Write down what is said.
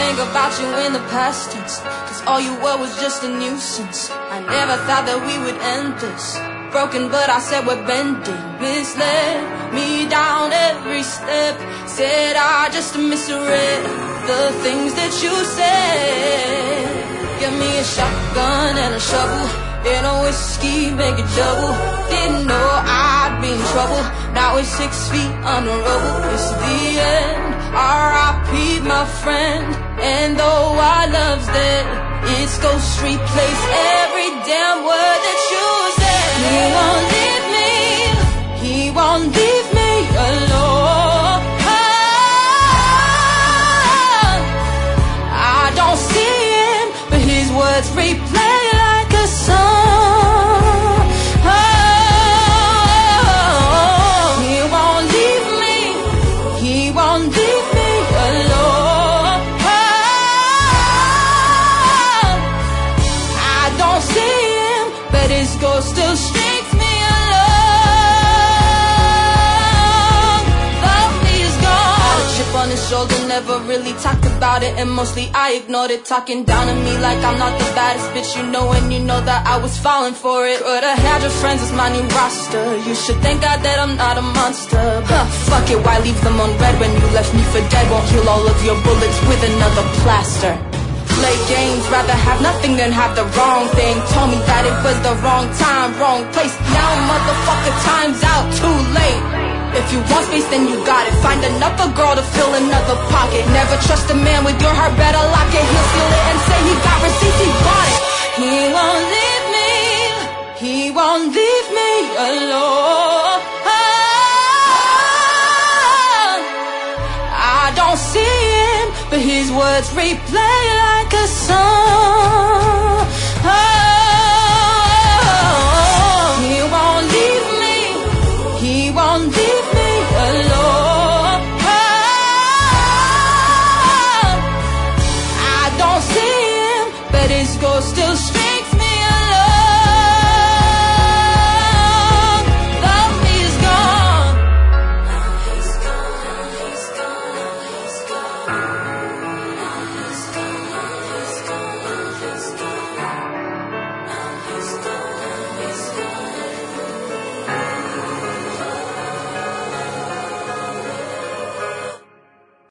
think about you in the past tense, cause all you were was just a nuisance. I never thought that we would end this. Broken, but I said we're bending. Misled me down every step. Said I just misread the things that you said. Give me a shotgun and a shovel and a whiskey, make it double. Didn't know I'd be in trouble. Now we're 6 feet under rubble. It's the end, R.I.P. my friend. And though our love's dead, it's ghost replace every damn word that you said. He won't leave me, he won't leave me alone. I don't see him, but his words replay like a song. He won't leave me, he won't leave me alone. I don't see him, but his ghost still strings me along. Though he is gone. Had a chip on his shoulder, never really talked about it, and mostly I ignored it. Talking down to me like I'm not the baddest bitch you know, and you know that I was falling for it. Could've had your friends as my new roster. You should thank God that I'm not a monster. But fuck it, why leave them on red when you left me for dead? Won't heal all of your bullets with another plaster. Play games, rather have nothing than have the wrong thing. Told me that it was the wrong time, wrong place. Now motherfucker, time's out, too late. If you want space, then you got it. Find another girl to fill another pocket. Never trust a man with your heart, better lock it. He'll steal it and say he got receipts, he bought it. He won't leave me, he won't leave me alone. I don't see him, but his words replay like a song. He won't leave me, he won't leave me alone.